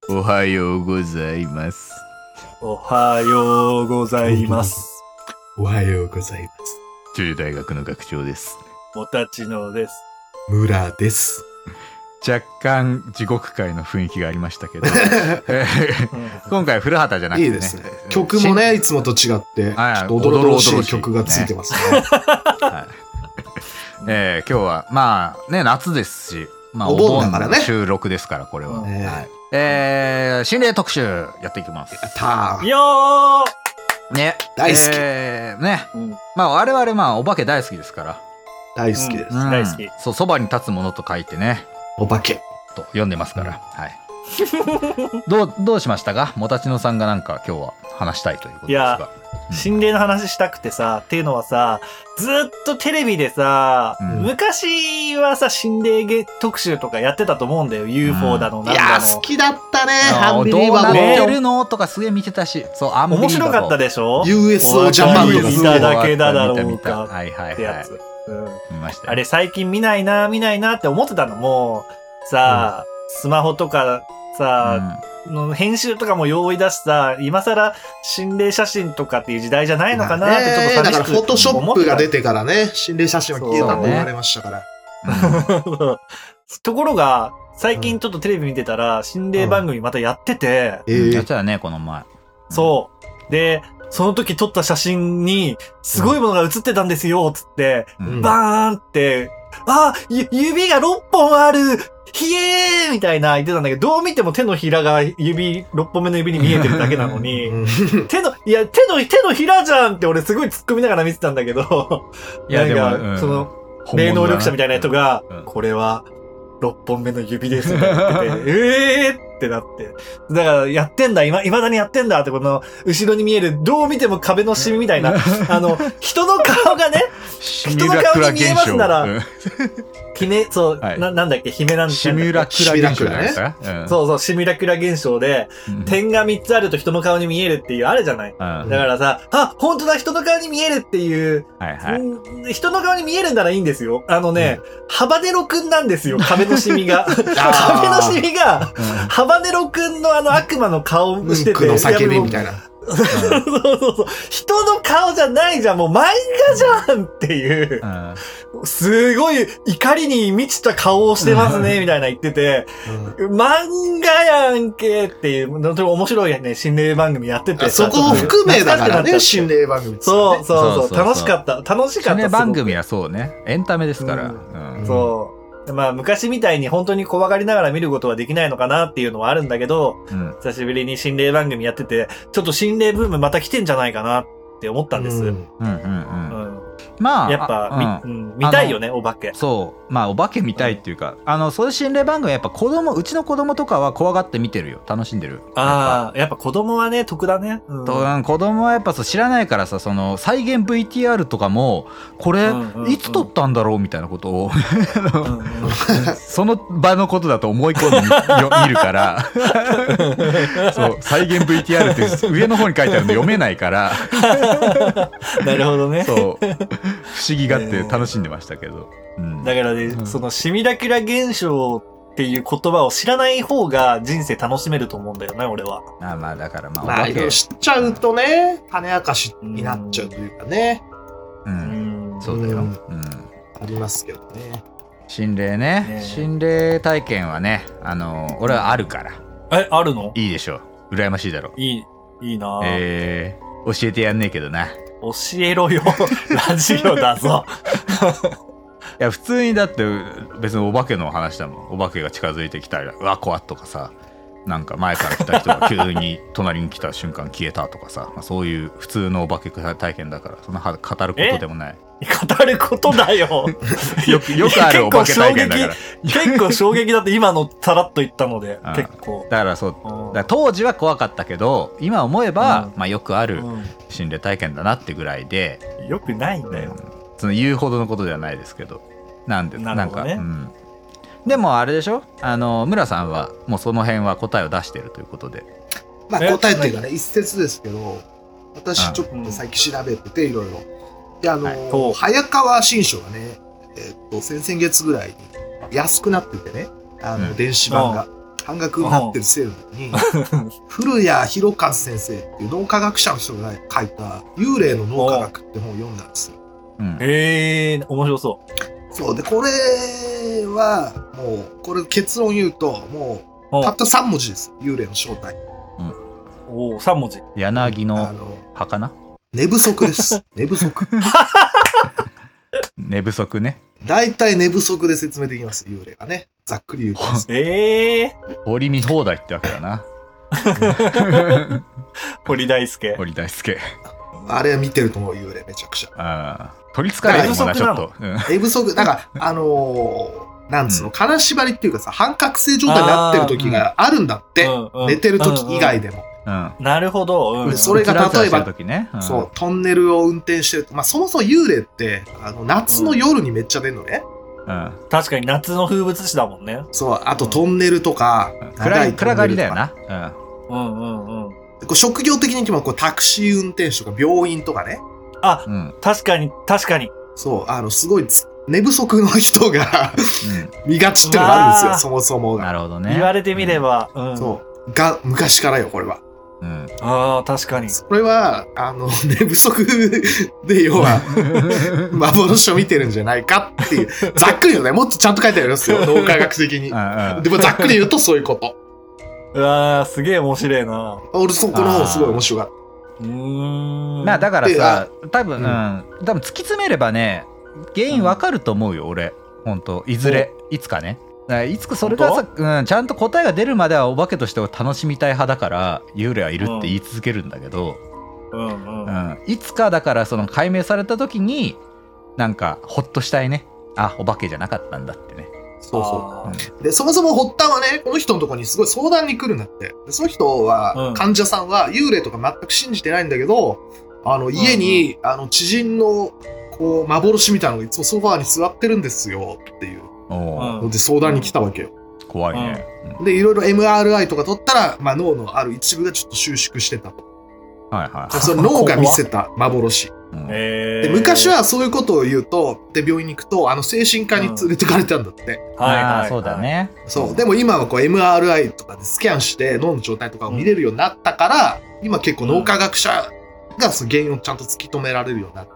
おはようございます。 おはようございます。 おはようございます。 中大学の学長です。 もたちのです。 村です。 若干地獄界の雰囲気がありましたけど今回古畑じゃなくてね。 いいですね。曲もね、いつもと違って、ちょっとおどろおどしい曲がついてますね。 今日はまあね、夏ですし、まあ、お盆の収録ですから、これは、心霊特集やっていきます。 やったー。 よーね、 大好き。 ね、まあ我々まあお化け大好きですから。 大好きです。 大好き。 そう、そばに立つものと書いてね、 お化けと読んでますから。はい。どうしましたか、もたちのさんがなんか今日は話したいということですが。 心霊の話したくてさ、っていうのはさ、ずっとテレビでさ、昔はさ、心霊特集とかやってたと思うんだよ。UFO だの、なんだの。 いやー、好きだったね。 アンビリバボー。どうなってるのとかすげえ見てたし。そう、アンビリバボー。 面白かったでしょ？ USO ジャパンとか見ただけだだろうか。 はいはいはい。 ってやつ。 見ましたよ。 あれ最近見ないなって思ってたのも、さ、スマホとかさ、の編集とかも用意出しさ、今更心霊写真とかっていう時代じゃないのかなってちょっと寂しく思ってた。 だからフォトショップが出てからね、心霊写真は消えたと言われましたから。 ところが、最近ちょっとテレビ見てたら、心霊番組またやってて。 やってたね、この前。 そう。で、その時撮った写真に、すごいものが写ってたんですよ、つって、バーンって、指が6本あるひえーみたいな言ってたんだけど、どう見ても手のひらが6本目の指に見えてるだけなのに、手のひらじゃんって俺すごい突っ込みながら見てたんだけど、いや、なんか、その、霊能力者みたいな人が、これは6本目の指ですって言ってて、ってなって。だからやってんだ、未だにやってんだって、この後ろに見える、どう見ても壁のシミみたいな、人の顔がね、人の顔に見えますなら、そう、なんだっけ、シミュラクラ現象ね。そう、シミュラクラ現象で、点が3つあると人の顔に見えるっていう、あるじゃない。だからさ、本当だ、人の顔に見えるっていう、人の顔に見えるんならいいんですよ。ハバネロくんなんですよ、壁のシミが。壁のシミが、ハバネロくんの悪魔の顔をしてて。 うんこの叫びみたいな。 そう。人の顔じゃないじゃん、もう漫画じゃんっていう。すごい怒りに満ちた顔をしてますね、みたいな言ってて、漫画やんけっていう、面白いね、心霊番組やってて。 そこを含めだからね、心霊番組。 そう。楽しかった。 心霊番組はそうね、エンタメですから。 そう。まあ昔みたいに本当に怖がりながら見ることはできないのかなっていうのはあるんだけど、久しぶりに心霊番組やってて、ちょっと心霊ブームまた来てんじゃないかなって思ったんです。まあ、やっぱ、見たいよね、お化け。 そう。まあ、お化け見たいっていうか、そういう心霊番組はやっぱうちの子供とかは怖がって見てるよ。楽しんでる。 やっぱ子供はね、得だね。 子供はやっぱ知らないからさ、その、再現 VTR とかも、これ、いつ撮ったんだろうみたいなことを、その場のことだと思い込んで見るから、そう、再現 VTR って上の方に書いてあるの読めないから、 なるほどね。 そう。不思議がって楽しんでましたけど。 だからね、そのシミュラキュラ現象っていう言葉を知らない方が人生楽しめると思うんだよね、俺は。 まあだからまあ、 知っちゃうとね、種明かしになっちゃうというかね。 そうだよ。 ありますけどね。 心霊ね。心霊体験はね、俺はあるから。 あるの？ いいでしょう。羨ましいだろう。 いいな。 教えてやんねえけどな。 教えろよ。ラジオだぞ。 いや普通にだって別にお化けの話だもん。お化けが近づいてきたらうわ怖っとかさ、なんか前から来た人が急に隣に来た瞬間消えたとかさ、そういう普通のお化け体験だから、そんな語ることでもない。 語ることだよ。 よくあるお化け体験だから。 結構衝撃だって今のさらっと言ったので、結構。 だからそう。だから当時は怖かったけど、今思えば、まあよくある心霊体験だなってぐらいで。 よくないんだよ。 その言うほどのことではないですけど。なんか、 ね。 でもあれでしょ、村さんはもうその辺は答えを出しているということで。 まあ答えっていうかね、一説ですけど、私ちょっと最近調べてていろいろ。で早川新書がね、先々月ぐらいに安くなっててね、電子版が。 半額になってるセールに、古谷博和先生っていう脳科学者の人が書いた幽霊の脳科学って本を読んだんですよ。 面白そう。 そうで、これはもうこれ結論言うともうたった3文字です。幽霊の正体。 3文字。 柳の葉かな。 寝不足です。寝不足。 寝不足ね。 大体寝不足で説明できます。幽霊がね。ざっくり言うと。 堀見放題ってわけだな。 堀大輔。 堀大輔。 あれは見てると思う、幽霊めちゃくちゃ。 取りつかれるもんな、ちょっと。 寝不足、なんか、なんつうの、金縛りっていうかさ、半覚醒状態になってる時があるんだって。寝てる時以外でも。 なるほど。 それが例えば、そう、トンネルを運転してる。まあ、そもそも幽霊って、夏の夜にめっちゃ出るのね。 確かに夏の風物詩だもんね。 そう、あとトンネルとか、 暗がりだよな。 職業的に言ってもタクシー運転手とか病院とかね。 確かに。 そう、すごい寝不足の人が見がちっていうのがあるんですよ、そもそもが。 なるほどね。 言われてみれば。 そう。が、昔からよ、これは。 確かに。 それは、寝不足で、要は、幻を見てるんじゃないかっていう。ざっくり言うね。もっとちゃんと書いてありますよ、脳科学的に。でもざっくり言うとそういうこと。 すげえ面白いな。 俺、そこの方すごい面白かった。 まあ、だからさ、多分突き詰めればね、原因わかると思うよ、俺。ほんと。いずれ、いつかね。いつかそれがさ、ちゃんと答えが出るまではお化けとして楽しみたい派だから幽霊はいるって言い続けるんだけど、いつかだからその解明された時になんかほっとしたいね。お化けじゃなかったんだってね。 そうそう。で、そもそも発端はね、この人のところにすごい相談に来るんだって。その人は、患者さんは幽霊とか全く信じてないんだけど、家に、知人のこう幻みたいなのがいつもソファーに座ってるんですよっていう。で相談に来たわけよ。 怖いね。 でいろいろ MRI とか取ったら、脳のある一部がちょっと収縮してたと。その脳が見せた幻。で昔はそういうことを言うとで病院に行くと精神科に連れてかれたんだって。 そうだね。 そうでも今はこう MRI とかでスキャンして脳の状態とかを見れるようになったから、今結構脳科学者がその原因をちゃんと突き止められるようになって、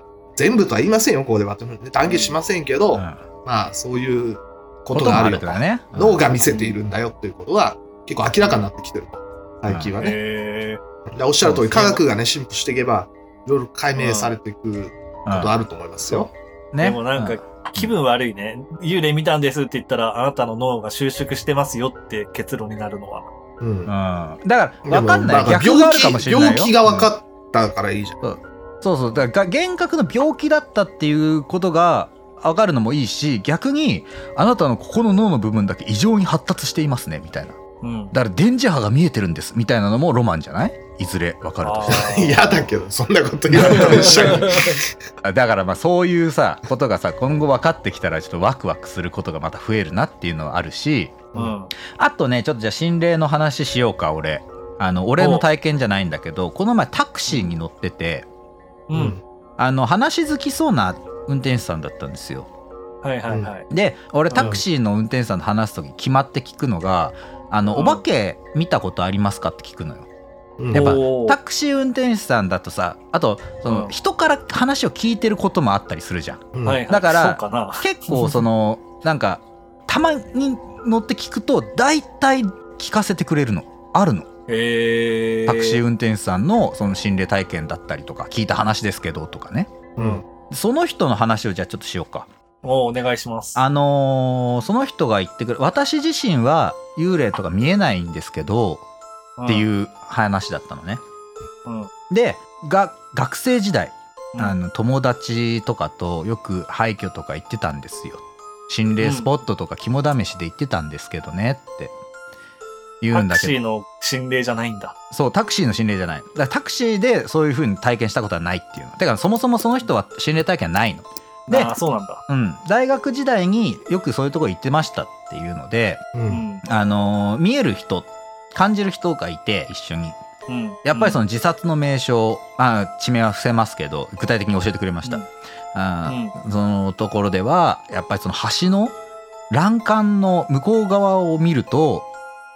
全部とは言いませんよ、ここでは断言しませんけど、そういうことがあるよと、脳が見せているんだよっていうことは結構明らかになってきてると、最近はね。でおっしゃる通り、科学がね進歩していけばいろいろ解明されていくことあると思いますよ。 でもなんか気分悪いね。幽霊見たんですって言ったらあなたの脳が収縮してますよって結論になるのは。 だから分かんない。逆があるかもしれないよ。 病気が分かったからいいじゃん。 そうだから幻覚の病気だったっていうことが分かるのもいいし、逆にあなたのここの脳の部分だけ異常に発達していますねみたいな、だから電磁波が見えてるんですみたいなのもロマンじゃない？いずれ分かるとしたら。 嫌だけどそんなこと言われたら一緒にだからそういうさことがさ今後分かってきたらちょっとワクワクすることがまた増えるなっていうのはあるし、あとねちょっとじゃあ心霊の話しようか。俺の体験じゃないんだけど、この前タクシーに乗ってて、話好きそうな運転手さんだったんですよ。で俺タクシーの運転手さんと話す時決まって聞くのが、お化け見たことありますかって聞くのよ。やっぱタクシー運転手さんだとさ、あとその人から話を聞いてることもあったりするじゃん。だから結構なんかたまに乗って聞くと大体聞かせてくれるのあるの。タクシー運転手さんのその心霊体験だったりとか聞いた話ですけどとかね。その人の話をじゃあちょっとしようか。 お願いします。 その人が言ってくる、私自身は幽霊とか見えないんですけど、っていう話だったのね。で学生時代友達とかとよく廃墟とか行ってたんですよ。心霊スポットとか肝試しで行ってたんですけどねって言うんだけど、 タクシーの心霊じゃないんだ。 そうタクシーの心霊じゃない。だからタクシーでそういう風に体験したことはないっていうの。だからそもそもその人は心霊体験はないので、 そうなんだ。 大学時代によくそういうとこ行ってましたっていうので、見える人感じる人がいて一緒に、やっぱりその自殺の名称、地名は伏せますけど具体的に教えてくれました。そのところではやっぱりその橋の欄干の向こう側を見ると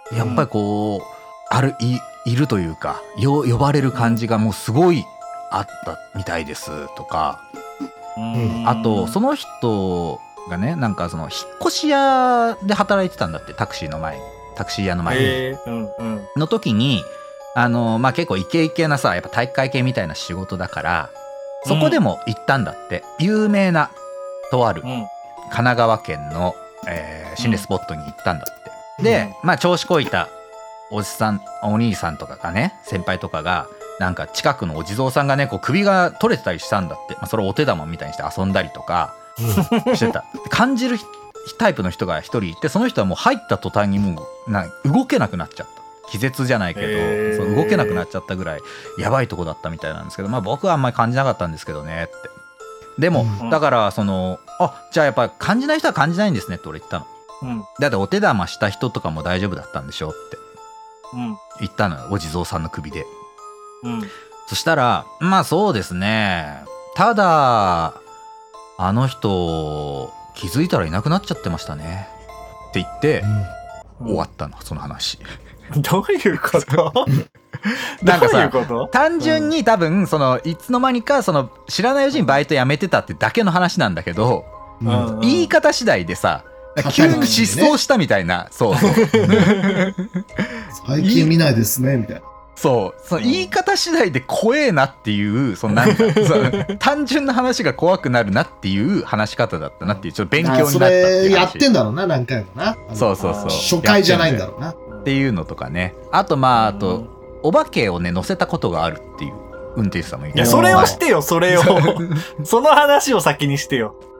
やっぱりこういるというか呼ばれる感じがもうすごいあったみたいですとか、あとその人がねなんかその引っ越し屋で働いてたんだって、タクシー屋の前に、の時にまあ結構イケイケなさやっぱ体育会系みたいな仕事だからそこでも行ったんだって、有名なとある神奈川県の、心霊スポットに行ったんだって。でまあ調子こいたおじさんお兄さんとかがね先輩とかがなんか近くのお地蔵さんがねこう首が取れてたりしたんだって、まあ、それをお手玉みたいにして遊んだりとかしてた感じるタイプの人が一人いて、その人はもう入った途端にもう動けなくなっちゃった、気絶じゃないけど、そう動けなくなっちゃったぐらいやばいとこだったみたいなんですけど、まあ僕はあんまり感じなかったんですけどねって。でも、だからじゃあやっぱ感じない人は感じないんですねって俺言ったの、だってお手玉した人とかも大丈夫だったんでしょって言ったのよ、お地蔵さんの首で。そしたらまあそうですね、ただあの人気づいたらいなくなっちゃってましたねって言って、終わったのその話。 どういうことなんかさどういうこと？ 単純に多分いつの間にか知らないうちにバイト辞めてたってだけの話なんだけど、言い方次第でさ急に失踪したみたいな、そう最近見ないですねみたいな。 その言い方次第で怖えなっていうなんか単純な話が怖くなるなっていう話し方だったなっていう、ちょっと勉強になったっていう話。 それやってんだろうな何回もな。 そう初回じゃないんだろうなっていうのとかね。あとあとお化けをね乗せたことがあるっていう運転手さんもいる。 いやそれをしてよそれをその話を先にしてよ。